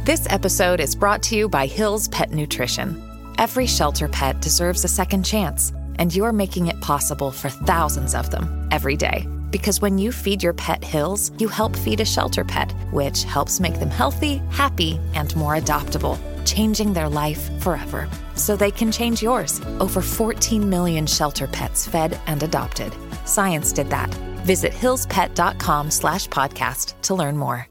This episode is brought to you by Hill's Pet Nutrition. Every shelter pet deserves a second chance, and you're making it possible for thousands of them every day. Because when you feed your pet Hill's, you help feed a shelter pet, which helps make them healthy, happy, and more adoptable, changing their life forever. So they can change yours. Over 14 million shelter pets fed and adopted. Science did that. Visit hillspet.com/podcast to learn more.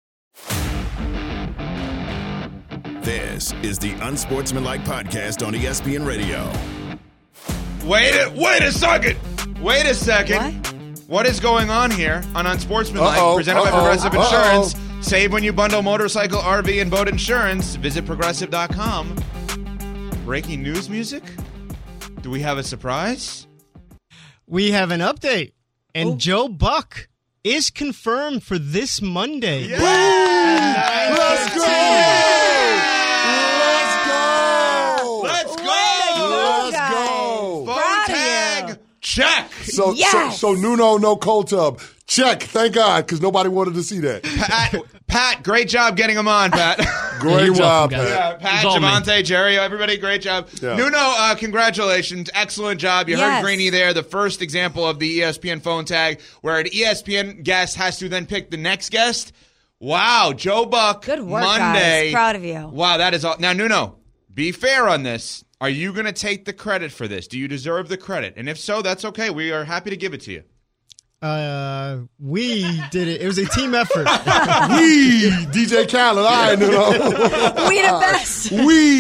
This is the Unsportsmanlike Podcast on ESPN Radio. Wait a second. What is going on here on Unsportsmanlike, presented by Progressive Insurance? Save when you bundle motorcycle, RV, and boat insurance. Visit Progressive.com. Breaking news music? Do we have a surprise? We have an update, and Joe Buck is confirmed for this Monday. Yeah. Let's go! Phone tag. Check. So Nuno, no cold tub. Check. Thank God, because nobody wanted to see that. Pat, great job getting him on, Pat. Great job, Pat. Yeah, Pat, Javante, Jerry, everybody, great job. Yeah. Nuno, congratulations. Excellent job. You heard Greeny there, the first example of the ESPN phone tag where an ESPN guest has to then pick the next guest. Wow, Joe Buck. Good work, Monday. guys. Proud of you. Wow, that is all. Now, Nuno, be fair on this. Are you going to take the credit for this? Do you deserve the credit? And if so, that's okay. We are happy to give it to you. We did it. It was a team effort. DJ Khaled, I know. We the best.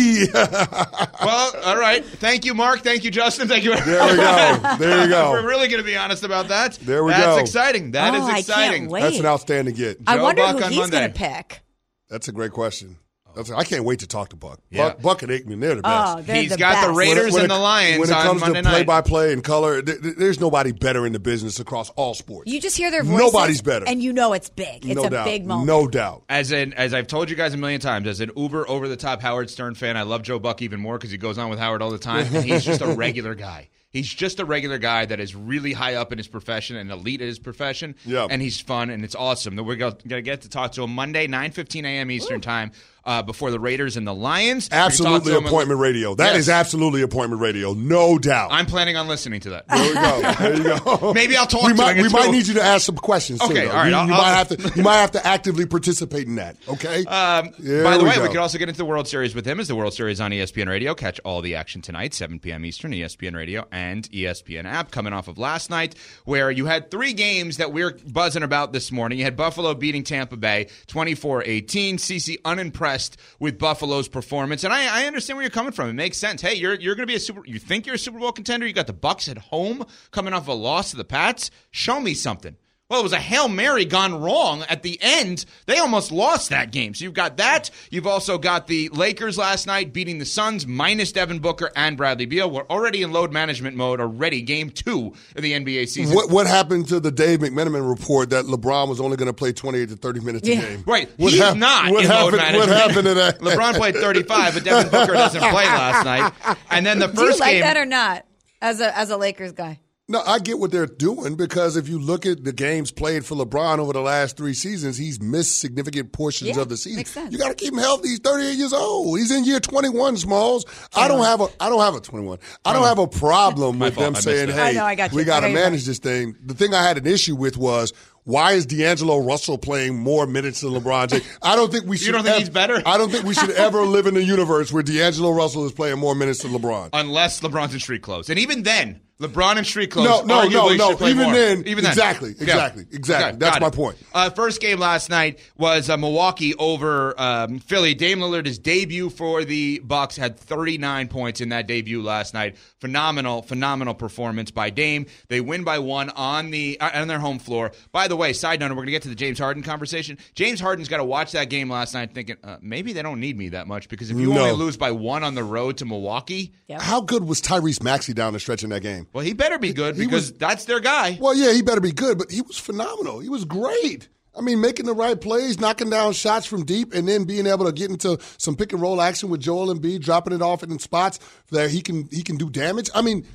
Well, all right. Thank you, Mark. Thank you, Justin. Thank you. There you go. We're really going to be honest about that. There we go. That's exciting. That is exciting. I can't wait. That's an outstanding get. I wonder Buck who on he's Monday. going to pick. That's a great question. I can't wait to talk to Buck. Yeah. Buck and Aikman, they're the best. He's got the Raiders and the Lions on Monday night. When it comes to play-by-play and color, there's nobody better in the business across all sports. You just hear their voices. Nobody's better. And you know it's big. It's a big moment. No doubt. As I've told you guys a million times, as an uber over-the-top Howard Stern fan, I love Joe Buck even more because he goes on with Howard all the time, and he's just a regular guy. He's just a regular guy that is really high up in his profession and elite at his profession, and he's fun, and it's awesome. We're going to get to talk to him Monday, 9:15 a.m. Eastern Time, before the Raiders and the Lions. Absolutely appointment radio. That is absolutely appointment radio, no doubt. I'm planning on listening to that. There you go. Maybe I'll talk to him. We might need you to ask some questions. Okay, too, all right. You might have to actively participate in that, okay? By the way, we could also get into the World Series with him as the World Series on ESPN Radio. Catch all the action tonight, 7 p.m. Eastern, ESPN Radio and ESPN app, coming off of last night where you had 3 games that we're buzzing about this morning. You had Buffalo beating Tampa Bay 24-18. CeCe unimpressed with Buffalo's performance. And I understand where you're coming from. It makes sense. Hey, you're going to be you think you're a Super Bowl contender? You got the Bucs at home coming off a loss to the Pats? Show me something. Well, it was a Hail Mary gone wrong at the end. They almost lost that game. So you've got that. You've also got the Lakers last night beating the Suns minus Devin Booker and Bradley Beal. We're already in load management mode already. Game 2 of the NBA season. What happened to the Dave McMenamin report that LeBron was only going to play 28 to 30 minutes a game? Right. He's not in load management. What happened to that? LeBron played 35, but Devin Booker doesn't play last night. And then the first game. Do you like that or not as a Lakers guy? No, I get what they're doing because if you look at the games played for LeBron over the last 3 seasons, he's missed significant portions of the season. Makes sense. You got to keep him healthy. He's 38 years old. He's in year 21, Smalls. I don't have a 21. I don't have a problem with them saying, "Hey, I got you. we got to manage this thing." The thing I had an issue with was, why is D'Angelo Russell playing more minutes than LeBron James? I don't think we should. You don't think he's better? I don't think we should ever live in a universe where D'Angelo Russell is playing more minutes than LeBron. Unless LeBron's in street clothes. And even then, LeBron in street clothes No. should play Even more. then. Exactly. Okay, that's my point. First game last night was Milwaukee over Philly. Dame Lillard, his debut for the Bucks, had 39 points in that debut last night. Phenomenal performance by Dame. They win by 1 on their home floor. By the way, side note, we're going to get to the James Harden conversation. James Harden's got to watch that game last night thinking, maybe they don't need me that much because if you only lose by 1 on the road to Milwaukee. Yep. How good was Tyrese Maxey down the stretch in that game? Well, he better be good because that's their guy. Well, yeah, he better be good, but he was phenomenal. He was great. I mean, making the right plays, knocking down shots from deep, and then being able to get into some pick and roll action with Joel Embiid, dropping it off in spots that he can do damage. I mean,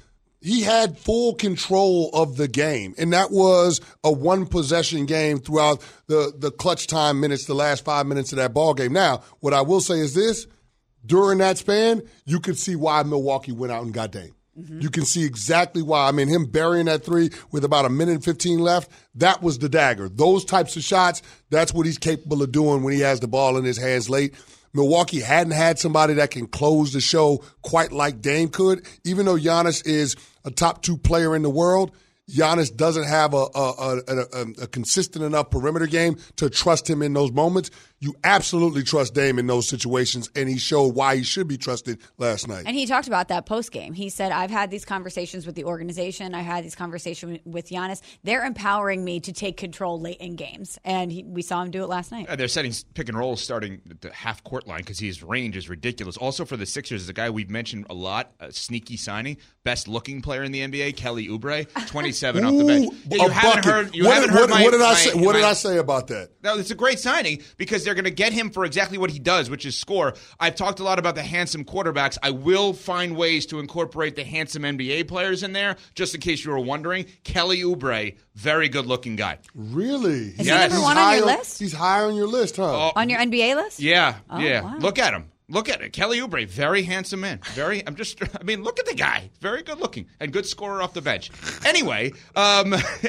he had full control of the game, and that was a one-possession game throughout the clutch time minutes, the last 5 minutes of that ball game. Now, what I will say is this. During that span, you could see why Milwaukee went out and got Dame. Mm-hmm. You can see exactly why. I mean, him burying that three with about 1:15 left, that was the dagger. Those types of shots, that's what he's capable of doing when he has the ball in his hands late. Milwaukee hadn't had somebody that can close the show quite like Dame could. Even though Giannis is a top 2 player in the world, Giannis doesn't have a consistent enough perimeter game to trust him in those moments. You absolutely trust Dame in those situations, and he showed why he should be trusted last night. And he talked about that post-game. He said, I've had these conversations with the organization. I had these conversations with Giannis. They're empowering me to take control late in games, and we saw him do it last night. They're setting pick and rolls starting at the half-court line because his range is ridiculous. Also for the Sixers, a guy we've mentioned a lot, a sneaky signing, best-looking player in the NBA, Kelly Oubre, 27 off the bench. Yeah, you haven't heard my What did I say about that? No, it's a great signing because they're going to get him for exactly what he does, which is score. I've talked a lot about the handsome quarterbacks. I will find ways to incorporate the handsome NBA players in there, just in case you were wondering. Kelly Oubre, very good-looking guy. Really? Is he number one on your list? He's high on your list, huh? On your NBA list? Yeah, oh, yeah. Wow. Look at him. Look at it. Kelly Oubre, very handsome man. Look at the guy. Very good looking and good scorer off the bench. Anyway, and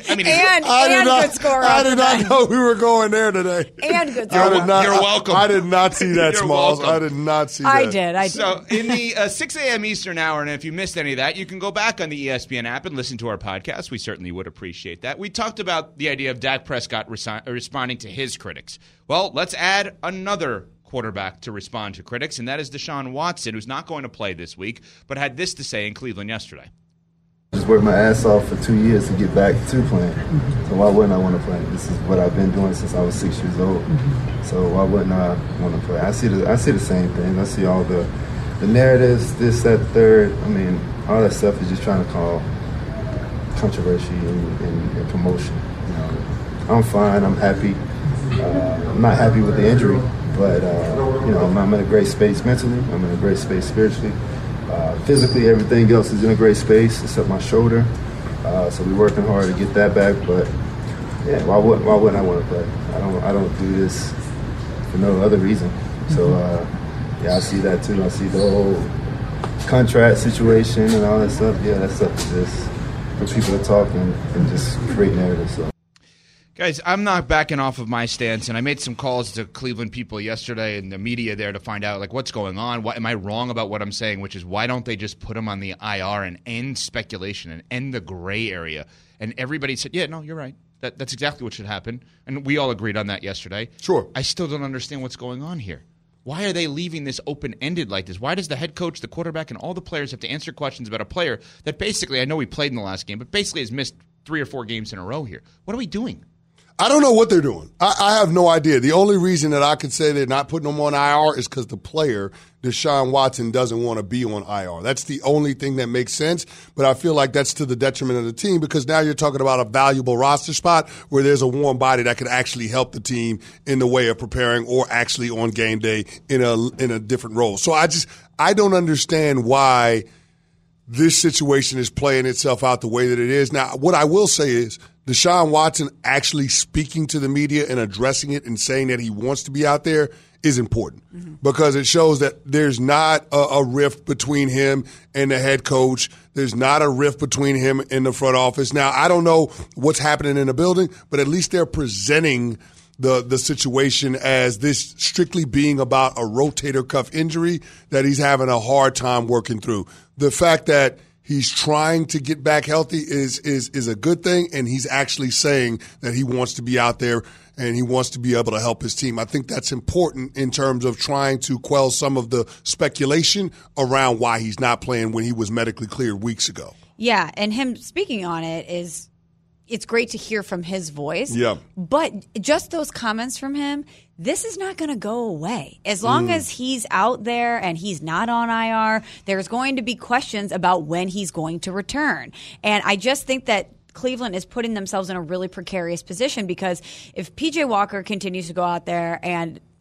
good scorer I off the did bench. not know we were going there today. And good scorer. You're welcome. I did not see that, You're Smalls. welcome. I did not see that. I did. So in the 6 a.m. Eastern hour, and if you missed any of that, you can go back on the ESPN app and listen to our podcast. We certainly would appreciate that. We talked about the idea of Dak Prescott responding to his critics. Well, let's add another quarterback to respond to critics, and that is Deshaun Watson, who's not going to play this week, but had this to say in Cleveland yesterday. Just worked my ass off for 2 years to get back to playing. So why wouldn't I want to play? This is what I've been doing since I was 6 years old. So why wouldn't I want to play? I see the same thing. I see all the narratives, this, that, third. I mean, all that stuff is just trying to cause controversy and promotion. You know, I'm fine. I'm happy. I'm not happy with the injury. But, I'm in a great space mentally. I'm in a great space spiritually. Physically, everything else is in a great space except my shoulder. So we're working hard to get that back. But, yeah, why wouldn't I want to play? I don't do this for no other reason. So, I see that too. I see the whole contract situation and all that stuff. Yeah, that's up to this for people to talk and just create narratives. So. Guys, I'm not backing off of my stance, and I made some calls to Cleveland people yesterday and the media there to find out, what's going on. Am I wrong about what I'm saying, which is why don't they just put him on the IR and end speculation and end the gray area? And everybody said, yeah, no, you're right. That's exactly what should happen. And we all agreed on that yesterday. Sure. I still don't understand what's going on here. Why are they leaving this open-ended like this? Why does the head coach, the quarterback, and all the players have to answer questions about a player that basically, I know he played in the last game, but basically has missed 3 or 4 games in a row here? What are we doing? I don't know what they're doing. I have no idea. The only reason that I could say they're not putting him on IR is because the player, Deshaun Watson, doesn't want to be on IR. That's the only thing that makes sense, but I feel like that's to the detriment of the team because now you're talking about a valuable roster spot where there's a warm body that could actually help the team in the way of preparing or actually on game day in a different role. So I don't understand why this situation is playing itself out the way that it is. Now, what I will say is Deshaun Watson actually speaking to the media and addressing it and saying that he wants to be out there is important because it shows that there's not a rift between him and the head coach. There's not a rift between him and the front office. Now, I don't know what's happening in the building, but at least they're presenting the situation as this strictly being about a rotator cuff injury that he's having a hard time working through. The fact that he's trying to get back healthy is a good thing, and he's actually saying that he wants to be out there and he wants to be able to help his team. I think that's important in terms of trying to quell some of the speculation around why he's not playing when he was medically cleared weeks ago. Yeah, and him speaking on it is – it's great to hear from his voice. Yeah. But just those comments from him, this is not going to go away. As long as he's out there and he's not on IR, there's going to be questions about when he's going to return. And I just think that Cleveland is putting themselves in a really precarious position because if PJ Walker continues to go out there and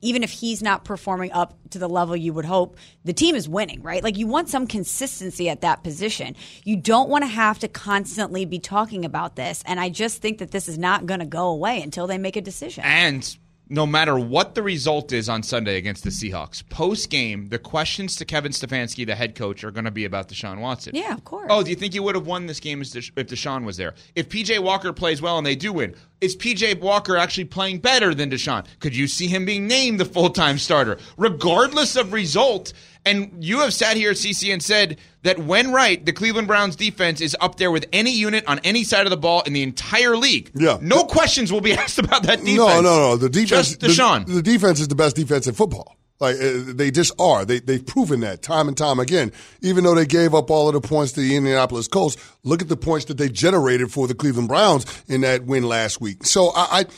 even if he's not performing up to the level you would hope, the team is winning, right? Like, you want some consistency at that position. You don't want to have to constantly be talking about this. And I just think that this is not going to go away until they make a decision. And no matter what the result is on Sunday against the Seahawks, post-game, the questions to Kevin Stefanski, the head coach, are going to be about Deshaun Watson. Yeah, of course. Oh, do you think you would have won this game if Deshaun was there? If P.J. Walker plays well and they do win, is P.J. Walker actually playing better than Deshaun? Could you see him being named the full-time starter? Regardless of result, and you have sat here, CC, and said that when right, the Cleveland Browns defense is up there with any unit on any side of the ball in the entire league. Yeah. No questions will be asked about that defense. No. The defense, just Deshaun. The defense is the best defense in football. Like, they just are. They've proven that time and time again. Even though they gave up all of the points to the Indianapolis Colts, look at the points that they generated for the Cleveland Browns in that win last week. So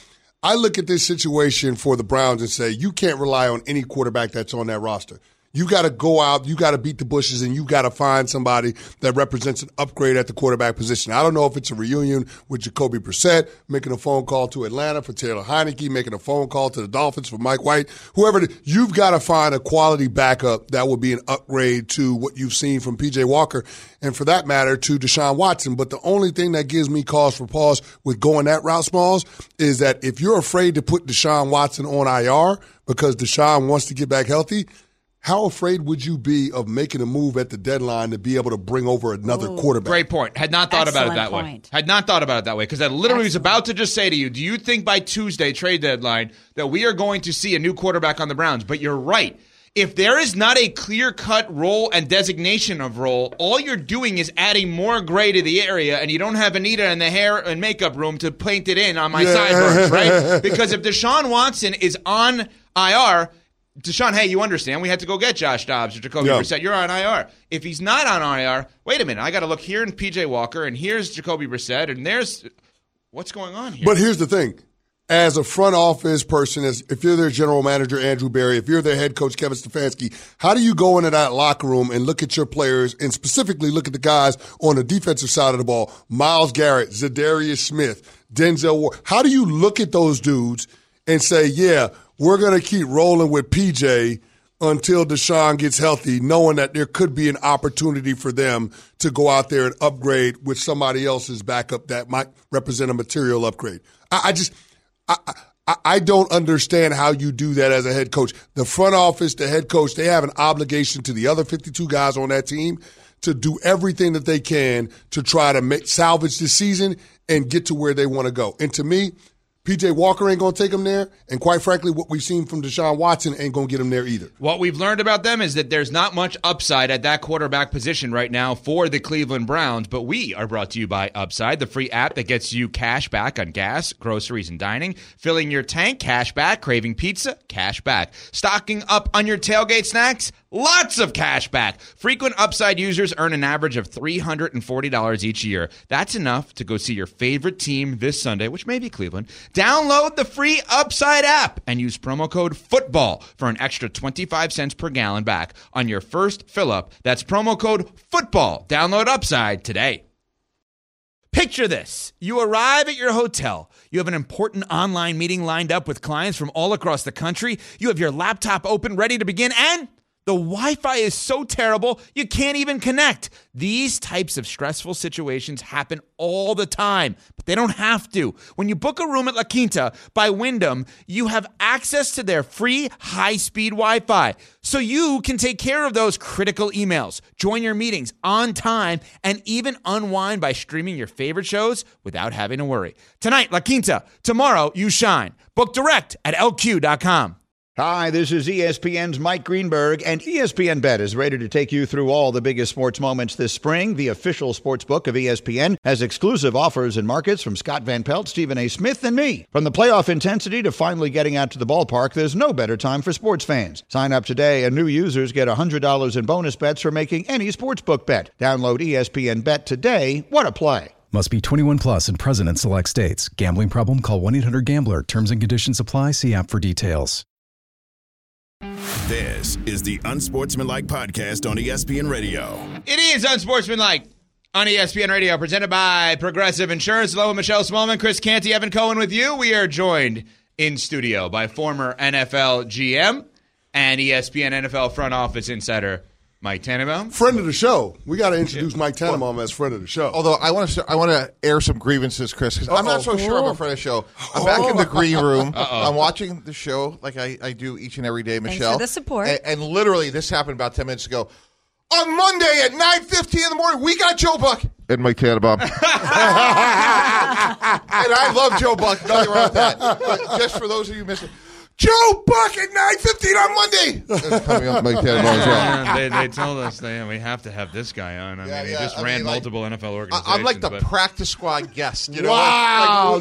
I look at this situation for the Browns and say, you can't rely on any quarterback that's on that roster. You got to go out, you got to beat the bushes, and you got to find somebody that represents an upgrade at the quarterback position. I don't know if it's a reunion with Jacoby Brissett, making a phone call to Atlanta for Taylor Heineke, making a phone call to the Dolphins for Mike White, whoever it is. You've got to find a quality backup that will be an upgrade to what you've seen from P.J. Walker, and for that matter, to Deshaun Watson. But the only thing that gives me cause for pause with going that route, Smalls, is that if you're afraid to put Deshaun Watson on IR because Deshaun wants to get back healthy, how afraid would you be of making a move at the deadline to be able to bring over another quarterback? Great point. Had not thought about it that way. Had not thought about it that way, because I literally was about to just say to you, do you think by Tuesday trade deadline that we are going to see a new quarterback on the Browns? But you're right. If there is not a clear-cut role and designation of role, all you're doing is adding more gray to the area, and you don't have Anita in the hair and makeup room to paint it in on my sideburns, right? Because if Deshaun Watson is on IR, Deshaun, hey, you understand, we had to go get Josh Dobbs or Jacoby Brissett. You're on IR. If he's not on IR, wait a minute, I got to look here in P.J. Walker, and here's Jacoby Brissett, and there's what's going on here. But here's the thing. As a front office person, if you're their general manager, Andrew Berry, if you're their head coach, Kevin Stefanski, how do you go into that locker room and look at your players and specifically look at the guys on the defensive side of the ball, Myles Garrett, Zadarius Smith, Denzel Ward? How do you look at those dudes and say, yeah, we're going to keep rolling with PJ until Deshaun gets healthy, knowing that there could be an opportunity for them to go out there and upgrade with somebody else's backup that might represent a material upgrade? I don't understand how you do that as a head coach. The front office, the head coach, they have an obligation to the other 52 guys on that team to do everything that they can to try to salvage the season and get to where they want to go. And to me, P.J. Walker ain't going to take him there, and quite frankly, what we've seen from Deshaun Watson ain't going to get him there either. What we've learned about them is that there's not much upside at that quarterback position right now for the Cleveland Browns, but we are brought to you by Upside, the free app that gets you cash back on gas, groceries, and dining. Filling your tank, cash back. Craving pizza, cash back. Stocking up on your tailgate snacks, lots of cash back. Frequent Upside users earn an average of $340 each year. That's enough to go see your favorite team this Sunday, which may be Cleveland. Download the free Upside app and use promo code FOOTBALL for an extra 25 cents per gallon back on your first fill-up. That's promo code FOOTBALL. Download Upside today. Picture this. You arrive at your hotel. You have an important online meeting lined up with clients from all across the country. You have your laptop open, ready to begin, and the Wi-Fi is so terrible, you can't even connect. These types of stressful situations happen all the time, but they don't have to. When you book a room at La Quinta by Wyndham, you have access to their free high-speed Wi-Fi, so you can take care of those critical emails, join your meetings on time, and even unwind by streaming your favorite shows without having to worry. Tonight, La Quinta. Tomorrow, you shine. Book direct at LQ.com. Hi, this is ESPN's Mike Greenberg, and ESPN Bet is ready to take you through all the biggest sports moments this spring. The official sports book of ESPN has exclusive offers and markets from Scott Van Pelt, Stephen A. Smith, and me. From the playoff intensity to finally getting out to the ballpark, there's no better time for sports fans. Sign up today, and new users get $100 in bonus bets for making any sportsbook bet. Download ESPN Bet today. What a play. Must be 21 plus and present in select states. Gambling problem? Call 1-800-GAMBLER. Terms and conditions apply. See app for details. This is the Unsportsmanlike Podcast on ESPN Radio. It is Unsportsmanlike on ESPN Radio, presented by Progressive Insurance. Hello, Michelle Smallman, Chris Canty, Evan Cohen with you. We are joined, in studio by former NFL GM and ESPN NFL front office insider Mike Tannenbaum. Friend of the show. We got to introduce Mike Tannenbaum as friend of the show. Although I want to air some grievances, Chris, because I'm not so sure I'm a friend of the show. I'm back in the green room. I'm watching the show like I do each and every day, Michelle. Thanks for the support. And literally, this happened about 10 minutes ago. On Monday at 9:15 in the morning, we got Joe Buck and Mike Tannenbaum. And I love Joe Buck. Nothing wrong with that. But just for those of you missing, Joe Buck at 9:15 on Monday. That's coming up Mike Tannenbaum as well. They told us we have to have this guy on. I mean, he just ran multiple NFL organizations. I'm like the practice squad guest. You know? Wow.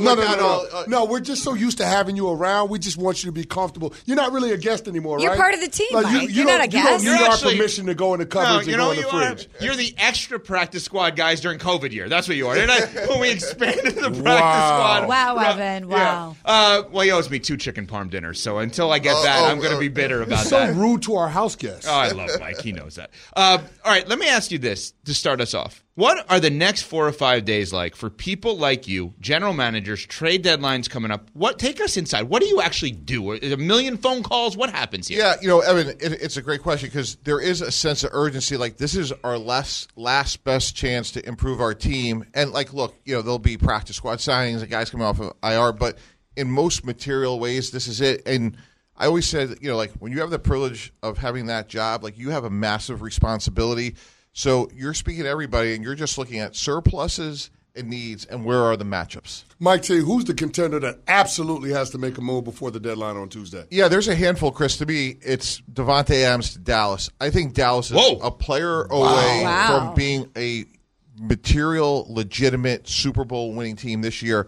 No, we're just so used to having you around. We just want you to be comfortable. You're not really a guest anymore, You're right? part of the team, Mike. You're not a guest. You don't need our permission to go in the cupboards and go in the fridge. You're the extra practice squad guys during COVID year. That's what you are. When we expanded the practice squad. Wow, Evan. Wow. Well, he owes me 2 chicken parm dinners, so until I get that, I'm going to be bitter about so that. So rude to our house guests. Oh, I love Mike. He knows that. All right, let me ask you this to start us off. What are the next 4 or 5 days like for people like you, general managers, trade deadlines coming up? Take us inside. What do you actually do? A million phone calls? What happens here? Yeah, Evan, it's a great question because there is a sense of urgency. Like, this is our last best chance to improve our team. And, look, there'll be practice squad signings and guys coming off of IR, but in most material ways, this is it. And I always said, when you have the privilege of having that job, you have a massive responsibility. So you're speaking to everybody, and you're just looking at surpluses and needs, and where are the matchups. Mike, tell you, who's the contender that absolutely has to make a move before the deadline on Tuesday? Yeah, there's a handful, Chris. To me, it's Davante Adams to Dallas. I think Dallas is a player away from being a material, legitimate Super Bowl winning team this year.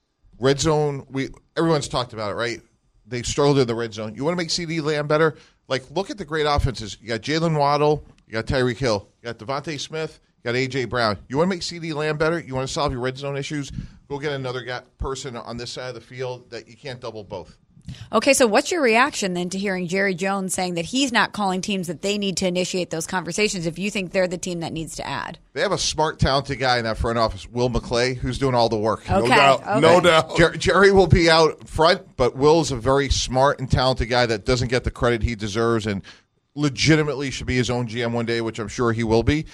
Red zone, everyone's talked about it, right? They struggled in the red zone. You want to make CeeDee Lamb better? Look at the great offenses. You got Jalen Waddle. You got Tyreek Hill. You got Devontae Smith. You got A.J. Brown. You want to make CeeDee Lamb better? You want to solve your red zone issues? Go get another person on this side of the field that you can't double both. Okay, so what's your reaction then to hearing Jerry Jones saying that he's not calling teams that they need to initiate those conversations if you think they're the team that needs to add? They have a smart, talented guy in that front office, Will McClay, who's doing all the work. Okay, no doubt. Jerry will be out front, but Will's a very smart and talented guy that doesn't get the credit he deserves and legitimately should be his own GM one day, which I'm sure he will be.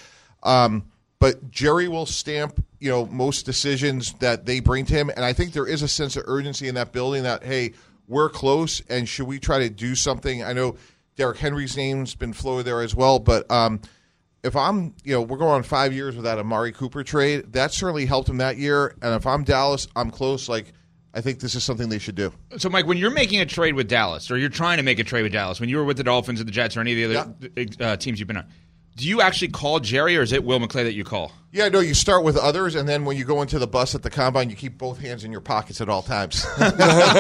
But Jerry will stamp, most decisions that they bring to him, and I think there is a sense of urgency in that building that, hey, we're close, and should we try to do something? I know Derrick Henry's name's been floated there as well, but if I'm, we're going on 5 years without Amari Cooper trade, that certainly helped him that year, and if I'm Dallas, I'm close. I think this is something they should do. So, Mike, when you're making a trade with Dallas, or you're trying to make a trade with Dallas, when you were with the Dolphins or the Jets or any of the other teams you've been on, do you actually call Jerry, or is it Will McClay that you call? Yeah, no, you start with others, and then when you go into the bus at the combine, you keep both hands in your pockets at all times. And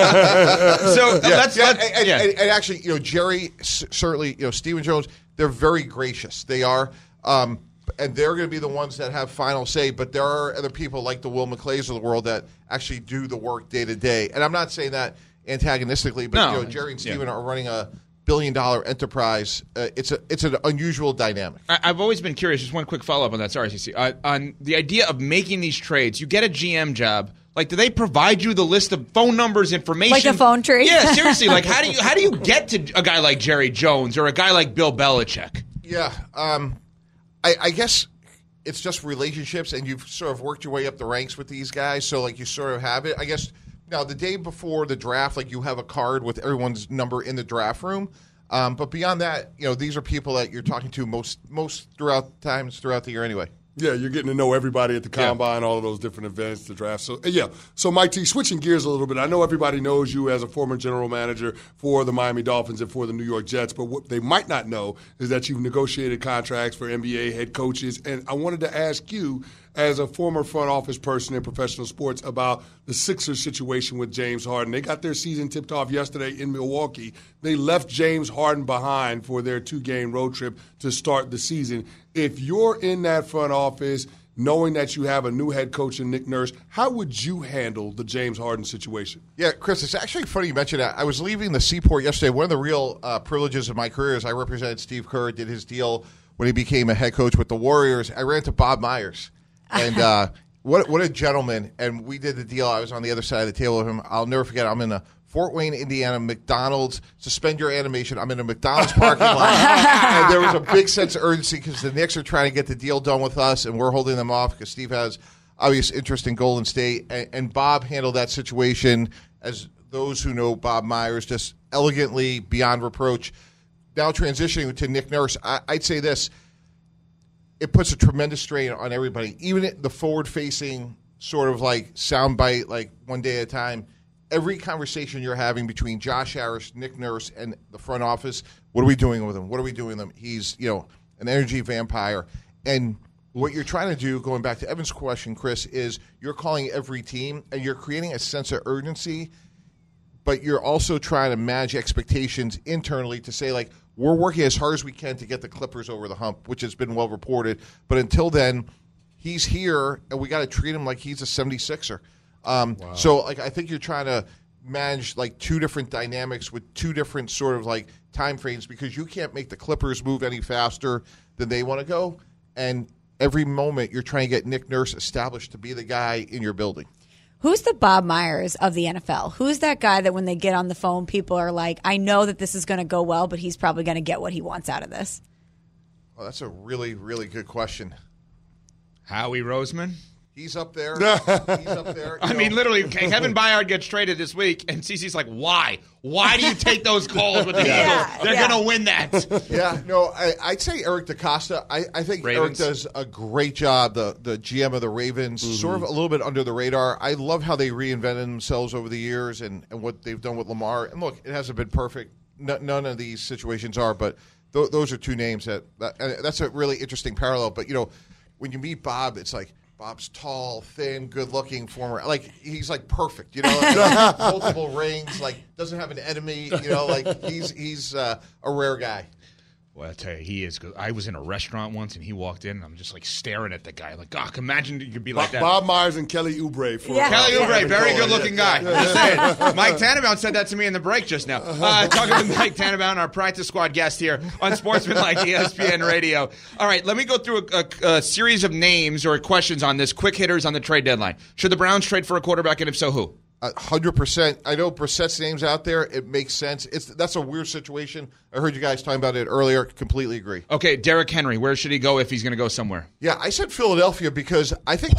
actually, Jerry, certainly, Stephen Jones, they're very gracious. They are. And they're going to be the ones that have final say, but there are other people like the Will McClays of the world that actually do the work day to day. And I'm not saying that antagonistically, but Jerry and Stephen are running a billion-dollar enterprise. It's an unusual dynamic. I've always been curious. Just one quick follow-up on that. Sorry, CC. On the idea of making these trades, you get a GM job. Do they provide you the list of phone numbers, information? Like a phone tree? Yeah, seriously. How do you get to a guy like Jerry Jones or a guy like Bill Belichick? Yeah, I guess it's just relationships, and you've sort of worked your way up the ranks with these guys, so you sort of have it. I guess now the day before the draft, you have a card with everyone's number in the draft room. But beyond that, these are people that you're talking to most throughout the year anyway. Yeah, you're getting to know everybody at the combine, all of those different events, the draft. So Mike T, switching gears a little bit, I know everybody knows you as a former general manager for the Miami Dolphins and for the New York Jets, but what they might not know is that you've negotiated contracts for NBA head coaches. And I wanted to ask you, as a former front office person in professional sports, about the Sixers situation with James Harden. They got their season tipped off yesterday in Milwaukee. They left James Harden behind for their 2-game road trip to start the season. If you're in that front office, knowing that you have a new head coach in Nick Nurse, how would you handle the James Harden situation? Yeah, Chris, it's actually funny you mentioned that. I was leaving the Seaport yesterday. One of the real privileges of my career is I represented Steve Kerr, did his deal when he became a head coach with the Warriors. I ran into Bob Myers. And what a gentleman. And we did the deal. I was on the other side of the table with him. I'll never forget, I'm in a Fort Wayne, Indiana, McDonald's. Suspend your animation. I'm in a McDonald's parking lot. And there was a big sense of urgency because the Knicks are trying to get the deal done with us, and we're holding them off because Steve has obvious interest in Golden State. And Bob handled that situation, as those who know Bob Myers, just elegantly, beyond reproach. Now transitioning to Nick Nurse, I'd say this. It puts a tremendous strain on everybody. Even the forward-facing sort of like soundbite, like one day at a time, every conversation you're having between Josh Harris, Nick Nurse, and the front office, what are we doing with him? What are we doing with him? He's, an energy vampire. And what you're trying to do, going back to Evan's question, Chris, is you're calling every team, and you're creating a sense of urgency, but you're also trying to manage expectations internally to say, like, we're working as hard as we can to get the Clippers over the hump, which has been well reported. But until then, he's here, and we got to treat him like he's a 76er. Wow. So, I think you're trying to manage, two different dynamics with two different sort of, time frames because you can't make the Clippers move any faster than they want to go. And every moment you're trying to get Nick Nurse established to be the guy in your building. Who's the Bob Myers of the NFL? Who's that guy that when they get on the phone, people are like, I know that this is going to go well, but he's probably going to get what he wants out of this? Well, that's a really, really good question. Howie Roseman? He's up there. He's up there. I mean, literally, Kevin Byard gets traded this week, and CeCe's like, why? Why do you take those calls with the Eagles? They're going to win that. Yeah, no, I'd say Eric DeCosta. I think Ravens. Eric does a great job, the GM of the Ravens, sort of a little bit under the radar. I love how they reinvented themselves over the years and what they've done with Lamar. And look, it hasn't been perfect. None of these situations are, but those are two names that's a really interesting parallel. But, when you meet Bob, it's like, Bob's tall, thin, good-looking, former. He's perfect. Multiple rings. Doesn't have an enemy. He's a rare guy. Well, I'll tell you, he is good. I was in a restaurant once, and he walked in, and I'm just staring at the guy. Imagine you could be like that. Bob Myers and Kelly Oubre. Kelly Oubre, very good-looking guy. Mike Tannenbaum said that to me in the break just now. Talking to Mike Tannenbaum, our practice squad guest here on Sportsmanlike ESPN Radio. All right, let me go through a series of names or questions on this. Quick hitters on the trade deadline. Should the Browns trade for a quarterback, and if so, who? 100%. I know Brissett's name's out there. It makes sense. That's a weird situation. I heard you guys talking about it earlier. Completely agree. Okay, Derrick Henry. Where should he go if he's going to go somewhere? Yeah, I said Philadelphia because I think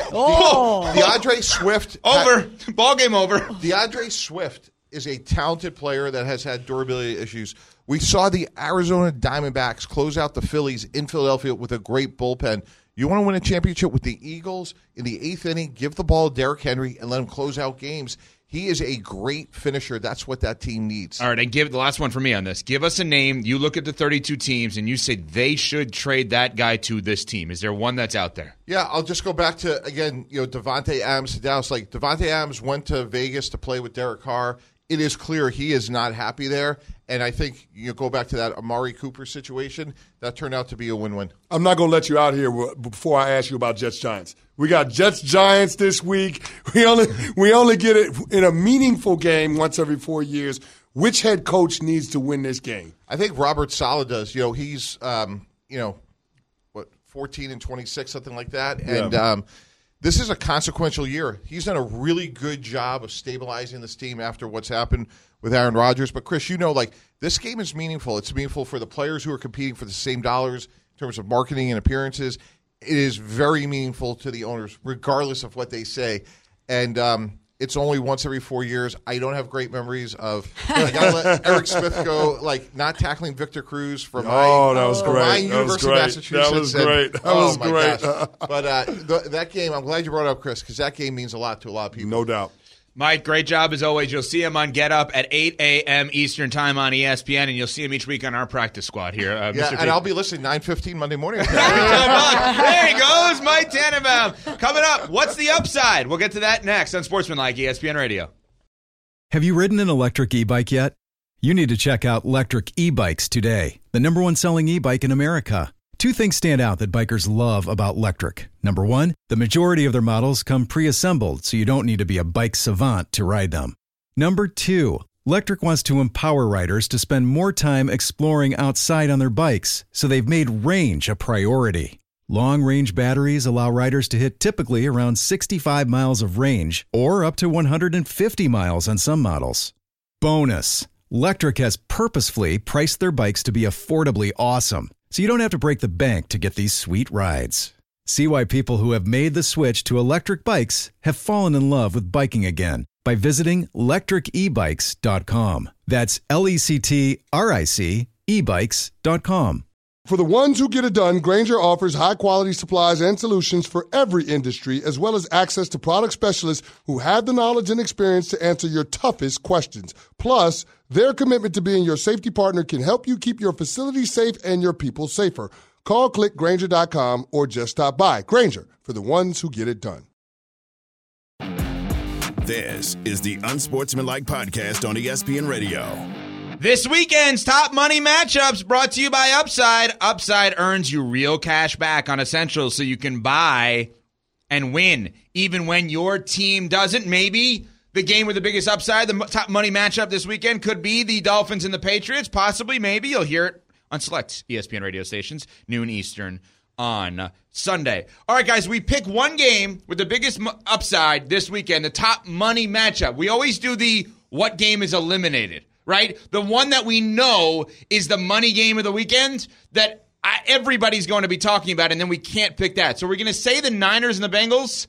DeAndre Swift. Ball game over. DeAndre Swift is a talented player that has had durability issues. We saw the Arizona Diamondbacks close out the Phillies in Philadelphia with a great bullpen. You want to win a championship with the Eagles in the 8th inning, give the ball to Derrick Henry and let him close out games. He is a great finisher. That's what that team needs. All right, and give the last one for me on this. Give us a name. You look at the 32 teams, and you say they should trade that guy to this team. Is there one that's out there? Yeah, I'll just go back to, again, Davante Adams to Dallas. Davante Adams went to Vegas to play with Derek Carr. It is clear he is not happy there. And I think you go back to that Amari Cooper situation. That turned out to be a win-win. I'm not going to let you out here before I ask you about Jets-Giants. We got Jets-Giants this week. We only get it in a meaningful game once every 4 years. Which head coach needs to win this game? I think Robert Saleh does. He's 14-26, something like that. Yeah. And this is a consequential year. He's done a really good job of stabilizing this team after what's happened with Aaron Rodgers. But, Chris, this game is meaningful. It's meaningful for the players who are competing for the same dollars in terms of marketing and appearances. It is very meaningful to the owners, regardless of what they say. And it's only once every 4 years. I don't have great memories of I got to let Eric Smith go, not tackling Victor Cruz from my University of Massachusetts. That was great. But that game, I'm glad you brought it up, Chris, because that game means a lot to a lot of people. No doubt. Mike, great job as always. You'll see him on Get Up at 8 a.m. Eastern Time on ESPN, and you'll see him each week on our practice squad here. Mr. and I'll be listening 9:15 Monday morning. There he goes, Mike Tannenbaum. Coming up, what's the upside? We'll get to that next on Sportsmanlike ESPN Radio. Have you ridden an electric e-bike yet? You need to check out Lectric E-Bikes today, the #1 selling e-bike in America. Two things stand out that bikers love about Lectric. Number one, the majority of their models come pre-assembled, so you don't need to be a bike savant to ride them. Number two, Lectric wants to empower riders to spend more time exploring outside on their bikes, so they've made range a priority. Long-range batteries allow riders to hit typically around 65 miles of range, or up to 150 miles on some models. Bonus. Lectric has purposefully priced their bikes to be affordably awesome, so you don't have to break the bank to get these sweet rides. See why people who have made the switch to electric bikes have fallen in love with biking again by visiting lectricebikes.com. That's LECTRIC ebikes.com. For the ones who get it done, Grainger offers high-quality supplies and solutions for every industry, as well as access to product specialists who have the knowledge and experience to answer your toughest questions. Plus, their commitment to being your safety partner can help you keep your facility safe and your people safer. Call, click Grainger.com, or just stop by. Grainger, for the ones who get it done. This is the Unsportsmanlike Podcast on ESPN Radio. This weekend's top money matchups brought to you by Upside. Upside earns you real cash back on essentials so you can buy and win, even when your team doesn't. Maybe the game with the biggest upside, the top money matchup this weekend could be the Dolphins and the Patriots. Possibly, maybe. You'll hear it on select ESPN radio stations, noon Eastern on Sunday. All right, guys, we pick one game with the biggest upside this weekend, the top money matchup. We always do the what game is eliminated. Right? The one that we know is the money game of the weekend that everybody's going to be talking about, and then we can't pick that. So we're going to say the Niners and the Bengals.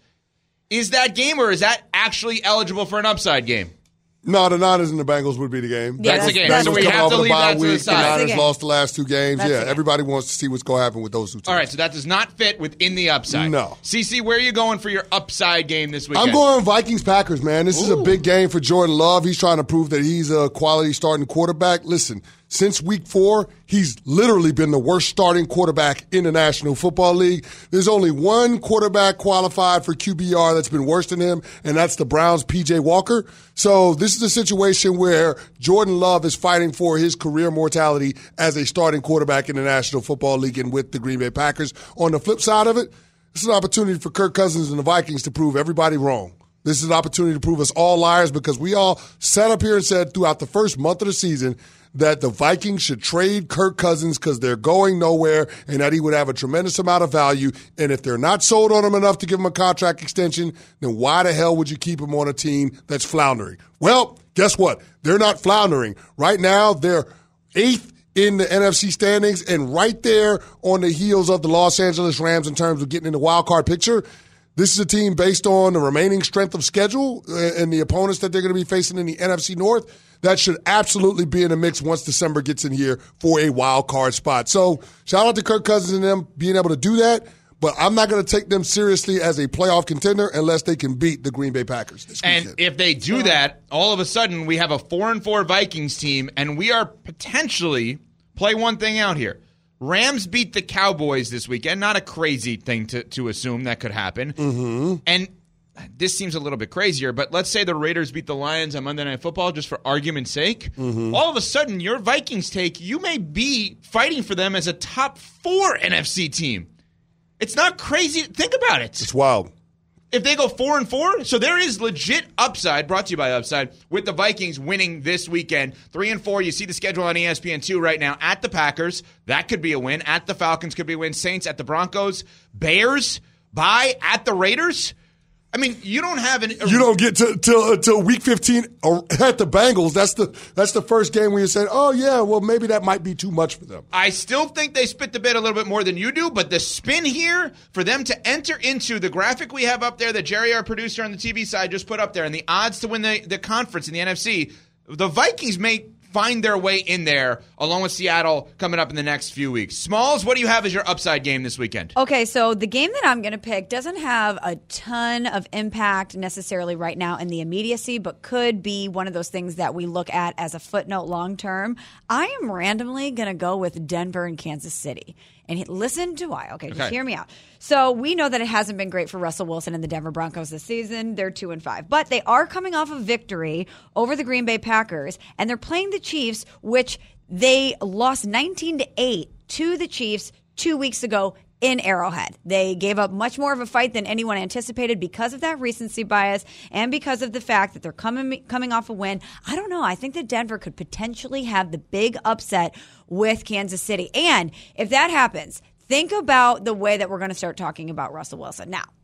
Is that game, or is that actually eligible for an upside game? No, the Niners and the Bengals would be the game. Yeah, that's the game. So we have to leave that to the side. The Niners lost the last two games. Yeah, everybody wants to see what's going to happen with those two teams. All right, so that does not fit within the upside. No. CC, where are you going for your upside game this weekend? I'm going Vikings-Packers, man. This is a big game for Jordan Love. He's trying to prove that he's a quality starting quarterback. Listen, since week 4, he's literally been the worst starting quarterback in the National Football League. There's only one quarterback qualified for QBR that's been worse than him, and that's the Browns' P.J. Walker. So this is a situation where Jordan Love is fighting for his career mortality as a starting quarterback in the National Football League and with the Green Bay Packers. On the flip side of it, this is an opportunity for Kirk Cousins and the Vikings to prove everybody wrong. This is an opportunity to prove us all liars, because we all sat up here and said throughout the first month of the season that the Vikings should trade Kirk Cousins because they're going nowhere and that he would have a tremendous amount of value. And if they're not sold on him enough to give him a contract extension, then why the hell would you keep him on a team that's floundering? Well, guess what? They're not floundering. Right now, they're 8th in the NFC standings and right there on the heels of the Los Angeles Rams in terms of getting in the wild card picture. This is a team based on the remaining strength of schedule and the opponents that they're going to be facing in the NFC North that should absolutely be in the mix once December gets in here for a wild card spot. So shout out to Kirk Cousins and them being able to do that, but I'm not going to take them seriously as a playoff contender unless they can beat the Green Bay Packers this weekend. And if they do that, all of a sudden we have a 4-4 Vikings team, and we are potentially, play one thing out here, Rams beat the Cowboys this weekend. Not a crazy thing to assume that could happen. Mm-hmm. And this seems a little bit crazier, but let's say the Raiders beat the Lions on Monday Night Football, just for argument's sake. Mm-hmm. All of a sudden, your Vikings take, you may be fighting for them as a top 4 NFC team. It's not crazy. Think about it. It's wild. If they go 4-4, so there is legit upside, brought to you by Upside, with the Vikings winning this weekend. 3-4, you see the schedule on ESPN2 right now. At the Packers, that could be a win. At the Falcons, could be a win. Saints at the Broncos. Bears, bye. At the Raiders. I mean, you don't have an. You don't get till week 15 at the Bengals. That's the first game where you said, "Oh yeah, well maybe that might be too much for them." I still think they spit the bit a little bit more than you do, but the spin here for them to enter into the graphic we have up there that Jerry, our producer on the TV side, just put up there, and the odds to win the conference in the NFC, the Vikings may find their way in there, along with Seattle coming up in the next few weeks. Smalls, what do you have as your upside game this weekend? Okay, so the game that I'm going to pick doesn't have a ton of impact necessarily right now in the immediacy, but could be one of those things that we look at as a footnote long term. I am randomly going to go with Denver and Kansas City. And listen to why. Okay, just hear me out. So we know that it hasn't been great for Russell Wilson and the Denver Broncos this season. They're 2-5. But they are coming off a victory over the Green Bay Packers, and they're playing the Chiefs, which they lost 19-8 to the Chiefs 2 weeks ago in Arrowhead. They gave up much more of a fight than anyone anticipated because of that recency bias and because of the fact that they're coming off a win. I don't know. I think that Denver could potentially have the big upset with Kansas City. And if that happens, think about the way that we're going to start talking about Russell Wilson. Now,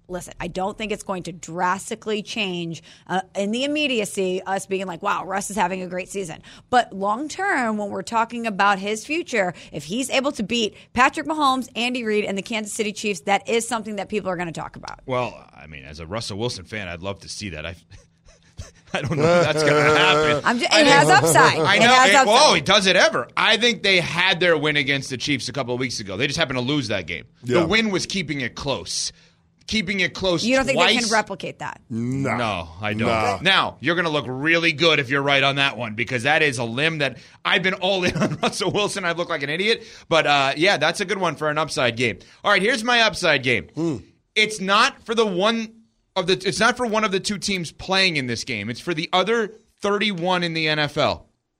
listen, I don't think it's going to drastically change in the immediacy, us being like, wow, Russ is having a great season. But long term, when we're talking about his future, if he's able to beat Patrick Mahomes, Andy Reid, and the Kansas City Chiefs, that is something that people are going to talk about. Well, I mean, as a Russell Wilson fan, I'd love to see that. I don't know if that's going to happen. It has upside. I know. Whoa, does it ever? I think they had their win against the Chiefs a couple of weeks ago. They just happened to lose that game. Yeah. The win was keeping it close. Keeping it close. You don't think they can replicate that? No, I don't. No. Now, you're going to look really good if you're right on that one, because that is a limb that I've been all in on Russell Wilson. I've looked like an idiot. But, yeah, that's a good one for an upside game. All right, here's my upside game. It's not for it's not for one of the two teams playing in this game. It's for the other 31 in the NFL.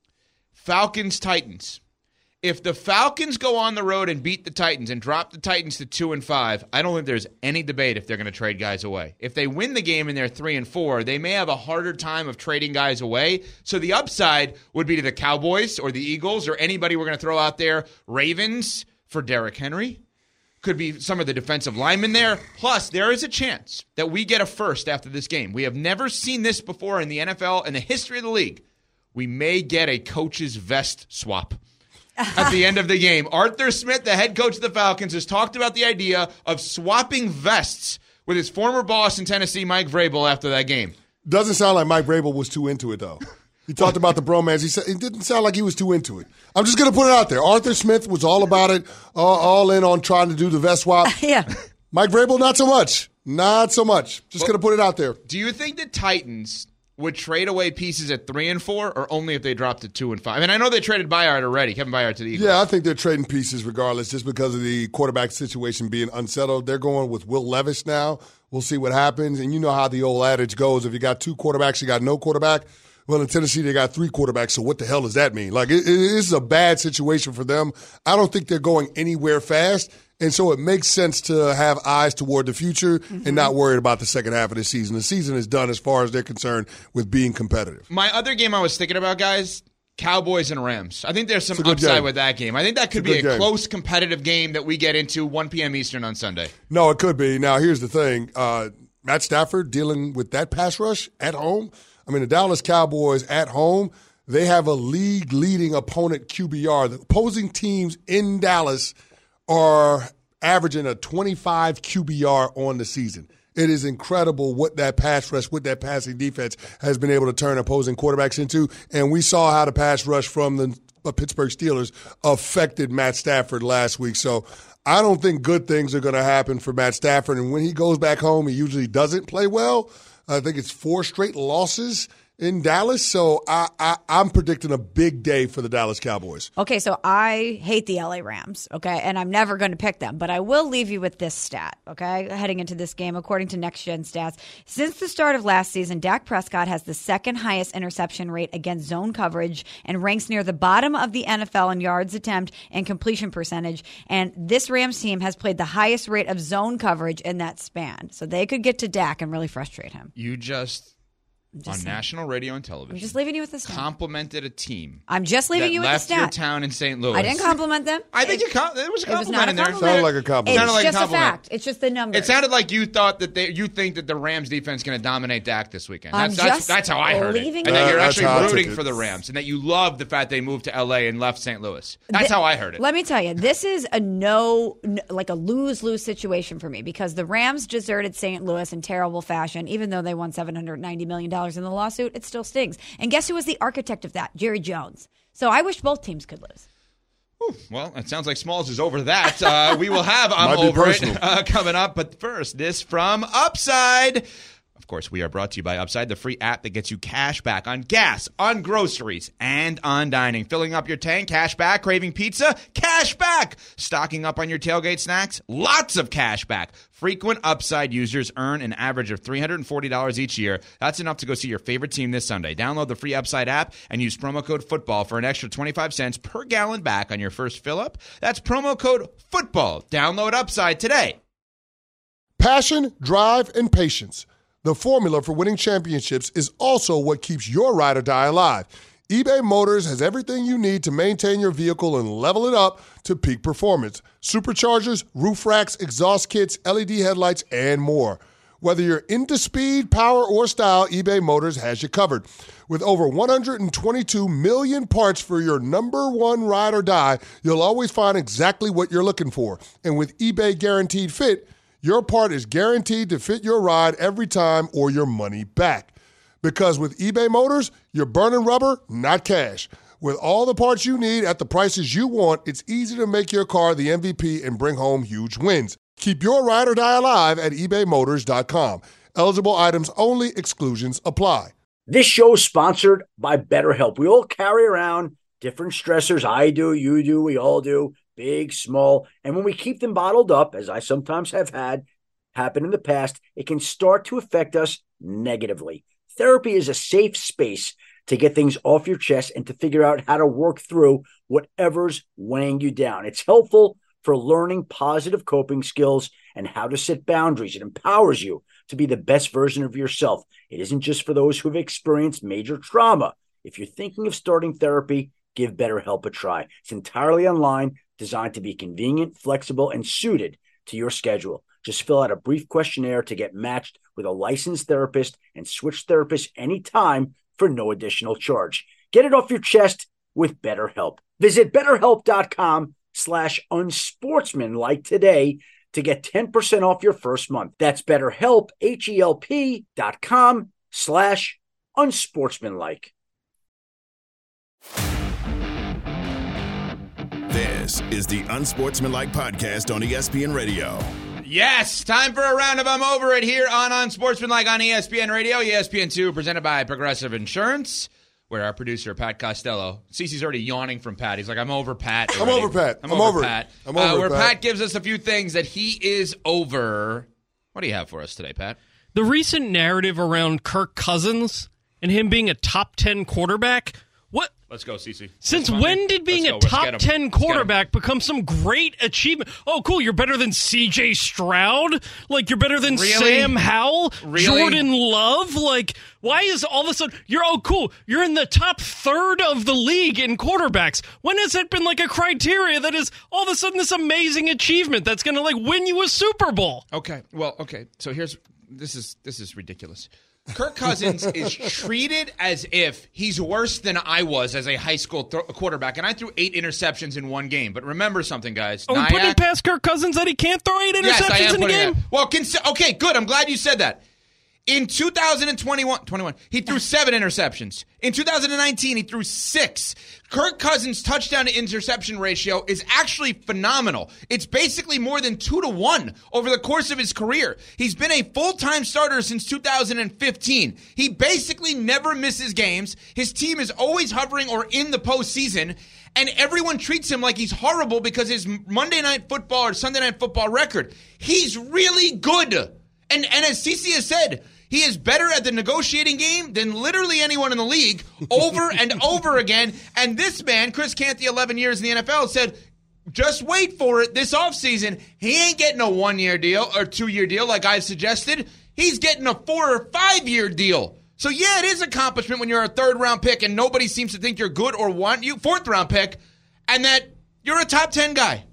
Falcons-Titans. If the Falcons go on the road and beat the Titans and drop the Titans to 2-5, I don't think there's any debate if they're going to trade guys away. If they win the game and they're 3-4, they may have a harder time of trading guys away. So the upside would be to the Cowboys or the Eagles or anybody we're going to throw out there. Ravens for Derrick Henry. Could be some of the defensive linemen there. Plus, there is a chance that we get a first after this game. We have never seen this before in the NFL, in the history of the league. We may get a coach's vest swap at the end of the game. Arthur Smith, the head coach of the Falcons, has talked about the idea of swapping vests with his former boss in Tennessee, Mike Vrabel, after that game. Doesn't sound like Mike Vrabel was too into it, though. He talked about the bromance. He said it didn't sound like he was too into it. I'm just going to put it out there. Arthur Smith was all about it, all in on trying to do the vest swap. Yeah. Mike Vrabel, not so much. Not so much. Just going to put it out there. Do you think the Titans would trade away pieces at 3-4, or only if they dropped to 2-5? I mean, I know they traded Byard already, Kevin Byard to the Eagles. Yeah, I think they're trading pieces regardless, just because of the quarterback situation being unsettled. They're going with Will Levis now. We'll see what happens. And you know how the old adage goes: if you got two quarterbacks, you got no quarterback. Well, in Tennessee, they got three quarterbacks, so what the hell does that mean? Like, this is a bad situation for them. I don't think they're going anywhere fast, and so it makes sense to have eyes toward the future and not worried about the second half of the season. The season is done as far as they're concerned with being competitive. My other game I was thinking about, guys, Cowboys and Rams. I think there's some upside with that game. I think that could be a close, competitive game that we get into 1 p.m. Eastern on Sunday. No, it could be. Now, here's the thing. Matt Stafford dealing with that pass rush at home. I mean, the Dallas Cowboys at home, they have a league-leading opponent QBR. The opposing teams in Dallas are averaging a 25 QBR on the season. It is incredible what that pass rush, what that passing defense has been able to turn opposing quarterbacks into. And we saw how the pass rush from the Pittsburgh Steelers affected Matt Stafford last week. So I don't think good things are going to happen for Matt Stafford. And when he goes back home, he usually doesn't play well. I think it's 4 straight losses in Dallas. So I'm predicting a big day for the Dallas Cowboys. Okay, so I hate the LA Rams, okay, and I'm never going to pick them. But I will leave you with this stat, okay, heading into this game. According to Next Gen Stats, since the start of last season, Dak Prescott has the second highest interception rate against zone coverage and ranks near the bottom of the NFL in yards attempt and completion percentage. And this Rams team has played the highest rate of zone coverage in that span. So they could get to Dak and really frustrate him. You just on saying. National radio and television. I'm just leaving you with the stat. Complimented a team. I'm just leaving you with the stat. Left your town in St. Louis. I didn't compliment them. I think there was a compliment in there. Sounded like a compliment. It's just a fact. It's just the numbers. It sounded like you thought that you think that the Rams defense is going to dominate Dak this weekend. That's how I heard it. And that you're actually rooting for the Rams and that you love the fact they moved to L.A. and left St. Louis. That's how I heard it. Let me tell you, this is a lose-lose situation for me because the Rams deserted St. Louis in terrible fashion, even though they won $790 million in the lawsuit. It still stings. And guess who was the architect of that? Jerry Jones. So I wish both teams could lose. Well, it sounds like Smalls is over that. We will have I'm Over It coming up. But first, this from Upside. Of course, we are brought to you by Upside, the free app that gets you cash back on gas, on groceries, and on dining. Filling up your tank, cash back. Craving pizza, cash back. Stocking up on your tailgate snacks, lots of cash back. Frequent Upside users earn an average of $340 each year. That's enough to go see your favorite team this Sunday. Download the free Upside app and use promo code FOOTBALL for an extra 25 cents per gallon back on your first fill-up. That's promo code FOOTBALL. Download Upside today. Passion, drive, and patience. The formula for winning championships is also what keeps your ride or die alive. eBay Motors has everything you need to maintain your vehicle and level it up to peak performance. Superchargers, roof racks, exhaust kits, LED headlights, and more. Whether you're into speed, power, or style, eBay Motors has you covered. With over 122 million parts for your number one ride or die, you'll always find exactly what you're looking for. And with eBay Guaranteed Fit, your part is guaranteed to fit your ride every time or your money back. Because with eBay Motors, you're burning rubber, not cash. With all the parts you need at the prices you want, it's easy to make your car the MVP and bring home huge wins. Keep your ride or die alive at ebaymotors.com. Eligible items only. Exclusions apply. This show is sponsored by BetterHelp. We all carry around different stressors. I do, you do, we all do, big, small. And when we keep them bottled up, as I sometimes have had happen in the past, it can start to affect us negatively. Therapy is a safe space to get things off your chest and to figure out how to work through whatever's weighing you down. It's helpful for learning positive coping skills and how to set boundaries. It empowers you to be the best version of yourself. It isn't just for those who have experienced major trauma. If you're thinking of starting therapy, give BetterHelp a try. It's entirely online, designed to be convenient, flexible, and suited to your schedule. Just fill out a brief questionnaire to get matched with a licensed therapist and switch therapists anytime for no additional charge. Get it off your chest with BetterHelp. Visit BetterHelp.com/unsportsmanlike today to get 10% off your first month. That's BetterHelp, HELP.com/unsportsmanlike. This is the Unsportsmanlike Podcast on ESPN Radio. Yes, time for a round of I'm Over It here on Unsportsmanlike on ESPN Radio, ESPN2, presented by Progressive Insurance, where our producer, Pat Costello, Cece's already yawning from Pat. He's like, I'm over Pat already. I'm over Pat. I'm over Pat. I'm over where Pat. Pat gives us a few things that he is over. What do you have for us today, Pat? The recent narrative around Kirk Cousins and him being a top 10 quarterback. What? Let's go, Cece. Since when did being a top 10 quarterback become some great achievement? Oh, cool, you're better than C.J. Stroud? Like, you're better than Sam Howell? Jordan Love? Like, why is all of a sudden, cool, you're in the top third of the league in quarterbacks. When has it been like a criteria that is all of a sudden this amazing achievement that's going to, like, win you a Super Bowl? Okay, so this is ridiculous. Kirk Cousins is treated as if he's worse than I was as a high school quarterback, and I threw 8 interceptions in one game. But remember something, guys. Are we putting it past Kirk Cousins that he can't throw 8 interceptions in a game? Well, okay, good. I'm glad you said that. In 2021, he threw 7 interceptions. In 2019, he threw 6. Kirk Cousins' touchdown to interception ratio is actually phenomenal. It's basically more than 2-to-1 over the course of his career. He's been a full-time starter since 2015. He basically never misses games. His team is always hovering or in the postseason, and everyone treats him like he's horrible because his Monday Night Football or Sunday Night Football record. He's really good. And as Cece has said, he is better at the negotiating game than literally anyone in the league over and over again. And this man, Chris Canty, 11 years in the NFL, said, just wait for it this offseason. He ain't getting a 1-year deal or 2-year deal like I suggested. He's getting a 4 or 5-year deal. So, yeah, it is an accomplishment when you're a 3rd-round pick and nobody seems to think you're good or want you, 4th-round pick, and that you're a top 10 guy.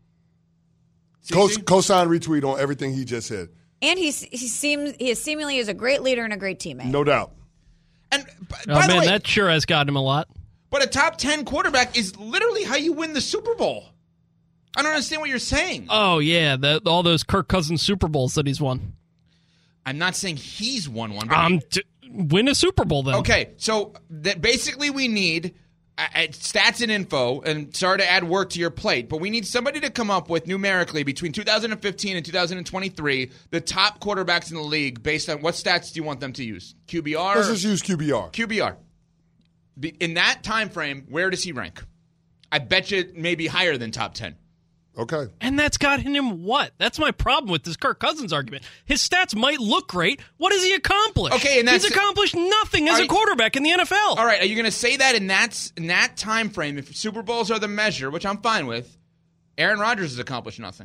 Co-sign retweet on everything he just said. And he seemingly is a great leader and a great teammate. No doubt. And by the way, that sure has gotten him a lot. But a top 10 quarterback is literally how you win the Super Bowl. I don't understand what you're saying. Oh, yeah, all those Kirk Cousins Super Bowls that he's won. I'm not saying he's won one. Win a Super Bowl, then. Okay, so basically we need stats and info, and sorry to add work to your plate, but we need somebody to come up with numerically between 2015 and 2023 the top quarterbacks in the league based on what stats do you want them to use? QBR? Let's just use QBR. QBR. In that time frame, where does he rank? I bet you maybe higher than top 10. Okay. And that's gotten him what? That's my problem with this Kirk Cousins argument. His stats might look great. What has he accomplished? Okay, and he's accomplished nothing as a quarterback in the NFL. All right, are you going to say that in that time frame, if Super Bowls are the measure, which I'm fine with, Aaron Rodgers has accomplished nothing?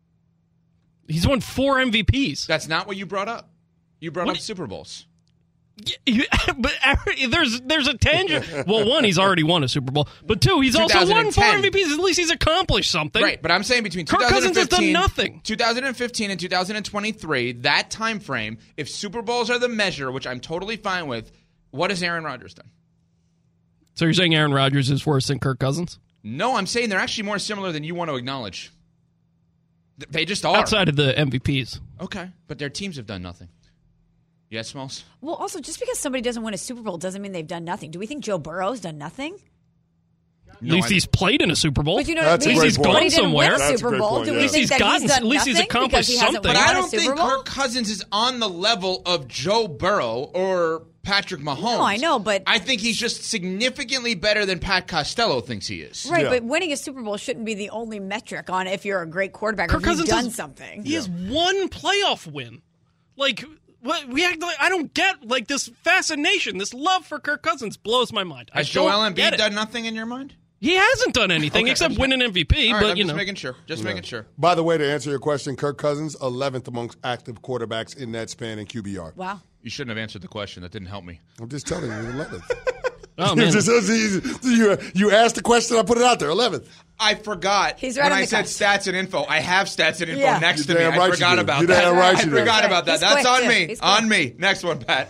He's won 4 MVPs. That's not what you brought up. You brought up Super Bowls. But there's a tangent. Well, one, he's already won a Super Bowl, but two, he's also won 4 MVPs. At least he's accomplished something. Right, but I'm saying between Kirk Cousins has done nothing. 2015 and 2023, that time frame, if Super Bowls are the measure, which I'm totally fine with, what has Aaron Rodgers done? So you're saying Aaron Rodgers is worse than Kirk Cousins? No, I'm saying they're actually more similar than you want to acknowledge. They just are. Outside of the MVPs. Okay, but their teams have done nothing. Yes, Smalls? Well, also, just because somebody doesn't win a Super Bowl doesn't mean they've done nothing. Do we think Joe Burrow's done nothing? At least he's played in a Super Bowl. But you know, at least he's gone somewhere. At least he's gotten. At least he's accomplished something. But I don't think Kirk Cousins is on the level of Joe Burrow or Patrick Mahomes. No, I know, but I think he's just significantly better than Pat Costello thinks he is. Right, but winning a Super Bowl shouldn't be the only metric on if you're a great quarterback or if you've done something. He has one playoff win. Like. What we act like I don't get like this fascination, this love for Kirk Cousins blows my mind. Has Joel Embiid done nothing in your mind? He hasn't done anything except win an MVP. All right, but I'm you just know, making sure. Making sure. By the way, to answer your question, Kirk Cousins 11th amongst active quarterbacks in that span in QBR. Wow. You shouldn't have answered the question. That didn't help me. I'm just telling you, 11th. Oh man! You asked the question, I put it out there. 11th. I forgot. He's right when on I the said cusp. stats and info. I have stats and info next to me. Right, I forgot about You're that. damn right I you did. forgot about that. He's That's quick, on too. me. He's On quick. me. Next one, Pat.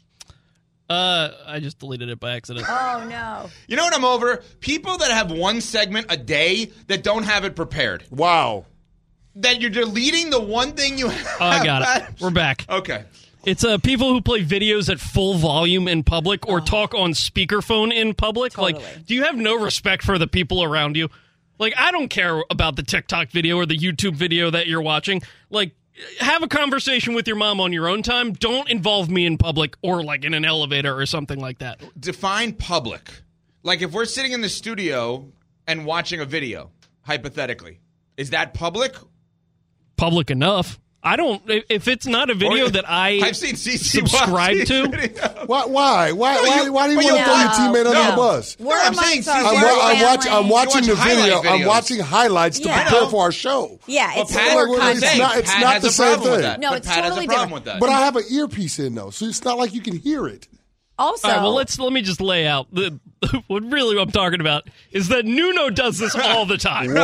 I just deleted it by accident. Oh no! You know what I'm over? People that have one segment a day that don't have it prepared. Wow. That you're deleting the one thing you have. Oh, I got it. We're back. Okay. It's people who play videos at full volume in public or talk on speakerphone in public. Totally. Like, do you have no respect for the people around you? Like, I don't care about the TikTok video or the YouTube video that you're watching. Like, have a conversation with your mom on your own time. Don't involve me in public or, like, in an elevator or something like that. Define public. Like, if we're sitting in the studio and watching a video, hypothetically, is that public? Public enough. I don't. If it's not a video that I've seen CC subscribe to. Why? Why do you want to throw your teammate under the bus? I'm saying CC. I'm watching the video. I'm watching highlights to prepare for our show. Yeah, it's Pat, more content. It's not the same thing. No, it's Pat totally has a problem different. with that. But I have an earpiece in though, so it's not like you can hear it. Also, all right, well, let me just lay out what really I'm talking about is that Nuno does this all the time.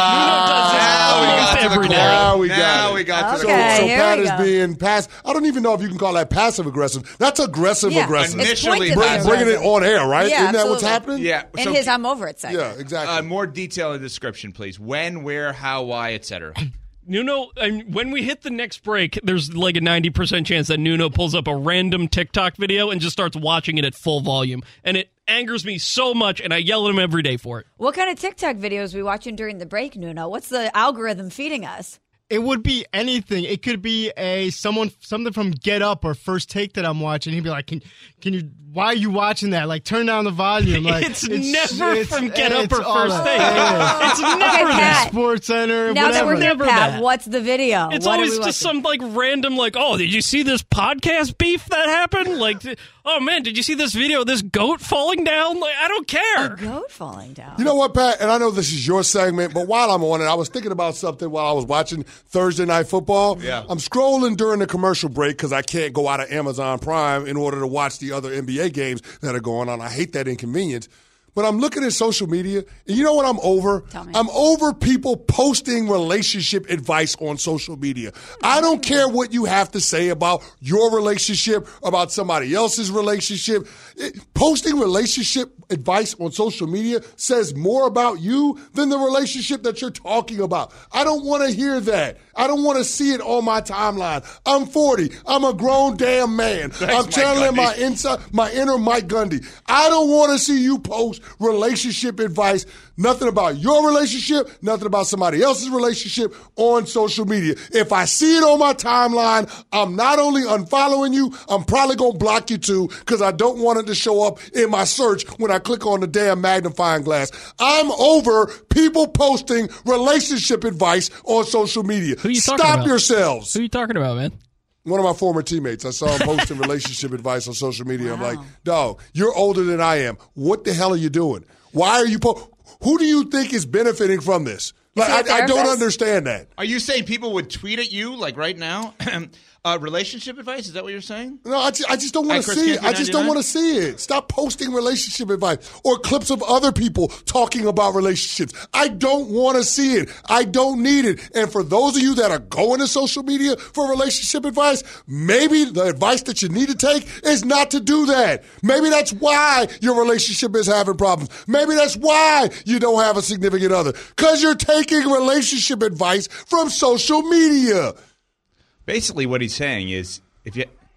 Wow. Nuno does this almost every day. Now we got it. So Okay, Pat here we is go. being passive. I don't even know if you can call that passive aggressive. That's aggressive aggressive. It's Initially, pointed Bringing it on air, right? Yeah, Isn't that what's absolutely. happening? Yeah. In his I'm over it segment. Yeah, exactly. More detail in the description, please. When, where, how, why, etc. Nuno, and when we hit the next break, there's like a 90% chance that Nuno pulls up a random TikTok video and just starts watching it at full volume. And it angers me so much, and I yell at him every day for it. What kind of TikTok videos are we watching during the break, Nuno? What's the algorithm feeding us? It would be anything. It could be something from Get Up or First Take that I'm watching. He'd be like, "Can you? Why are you watching that? Like, turn down the volume." Like, it's never from Get Up or all First that. Take. Yeah. It's never Okay, that. Pat. Sports Center. Now whatever. that we're here, Never Pat, that. what's the video? It's What are always we just watching? some like random like, oh, did you see this podcast beef that happened? Like, oh man, did you see this video of this goat falling down? Like, I don't care. A goat falling down. You know what, Pat? And I know this is your segment, but while I'm on it, I was thinking about something while I was watching Thursday Night Football. Yeah. I'm scrolling during the commercial break because I can't go out of Amazon Prime in order to watch the other NBA games that are going on. I hate that inconvenience. But I'm looking at social media, and you know what I'm over? Tell me. I'm over people posting relationship advice on social media. I don't care what you have to say about your relationship, about somebody else's relationship. Posting relationship advice on social media says more about you than the relationship that you're talking about. I don't want to hear that. I don't want to see it on my timeline. I'm 40. I'm a grown damn man. I'm channeling my inner Mike Gundy. I don't want to see you post relationship advice, nothing about your relationship, nothing about somebody else's relationship on social media. If I see it on my timeline, I'm not only unfollowing you, I'm probably going to block you too because I don't want it to show up in my search when I click on the damn magnifying glass. I'm over people posting relationship advice on social media. Who are you talking Stop about? yourselves. Who are you talking about, man? One of my former teammates, I saw him posting relationship advice on social media. I'm like, dog, you're older than I am. What the hell are you doing? Why are you who do you think is benefiting from this? Like, I don't understand that. Are you saying people would tweet at you like right now? Relationship advice? Is that what you're saying? No, I just don't want to see it. I just don't want to see it. Stop posting relationship advice or clips of other people talking about relationships. I don't want to see it. I don't need it. And for those of you that are going to social media for relationship advice, maybe the advice that you need to take is not to do that. Maybe that's why your relationship is having problems. Maybe that's why you don't have a significant other, because you're taking relationship advice from social media. Basically, what he's saying is, if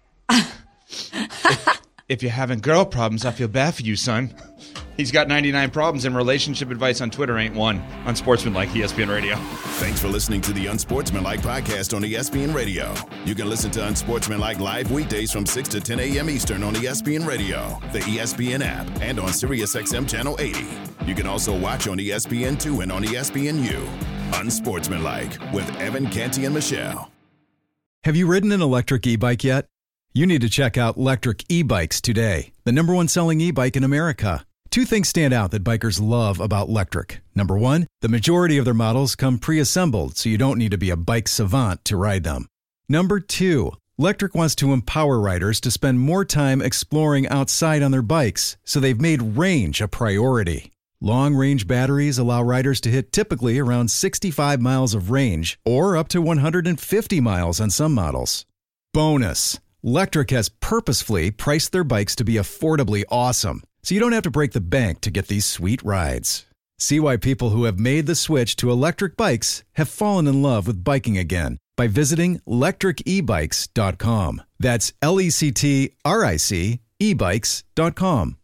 you're having girl problems, I feel bad for you, son. He's got 99 problems, and relationship advice on Twitter ain't one. Unsportsmanlike ESPN Radio. Thanks for listening to the Unsportsmanlike podcast on ESPN Radio. You can listen to Unsportsmanlike live weekdays from 6 to 10 a.m. Eastern on ESPN Radio, the ESPN app, and on SiriusXM Channel 80. You can also watch on ESPN2 and on ESPNU. Unsportsmanlike with Evan, Canty, and Michelle. Have you ridden an electric e-bike yet? You need to check out Lectric E-Bikes today, the #1 selling e-bike in America. Two things stand out that bikers love about Lectric. Number one, the majority of their models come pre-assembled, so you don't need to be a bike savant to ride them. Number two, Lectric wants to empower riders to spend more time exploring outside on their bikes, so they've made range a priority. Long-range batteries allow riders to hit typically around 65 miles of range, or up to 150 miles on some models. Bonus, Lectric has purposefully priced their bikes to be affordably awesome, so you don't have to break the bank to get these sweet rides. See why people who have made the switch to electric bikes have fallen in love with biking again by visiting lectricebikes.com. That's LECTRIC ebikes.com.